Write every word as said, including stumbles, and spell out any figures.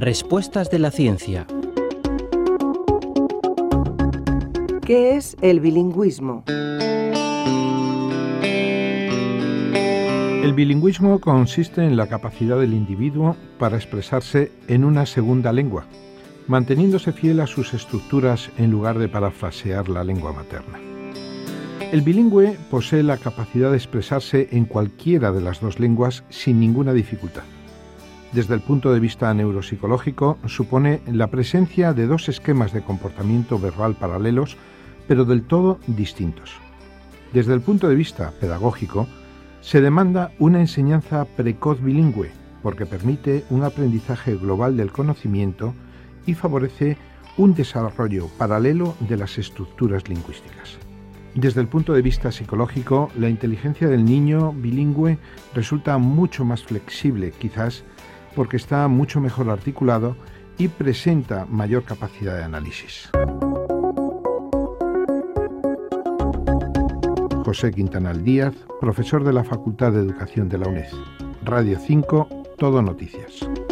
Respuestas de la ciencia. ¿Qué es el bilingüismo? El bilingüismo consiste en la capacidad del individuo para expresarse en una segunda lengua, manteniéndose fiel a sus estructuras en lugar de parafrasear la lengua materna. El bilingüe posee la capacidad de expresarse en cualquiera de las dos lenguas sin ninguna dificultad. Desde el punto de vista neuropsicológico, supone la presencia de dos esquemas de comportamiento verbal paralelos, pero del todo distintos. Desde el punto de vista pedagógico, se demanda una enseñanza precoz bilingüe, porque permite un aprendizaje global del conocimiento y favorece un desarrollo paralelo de las estructuras lingüísticas. Desde el punto de vista psicológico, la inteligencia del niño bilingüe resulta mucho más flexible, quizás porque está mucho mejor articulado y presenta mayor capacidad de análisis. José Quintanal Díaz, profesor de la Facultad de Educación de la UNED. Radio cinco, Todo Noticias.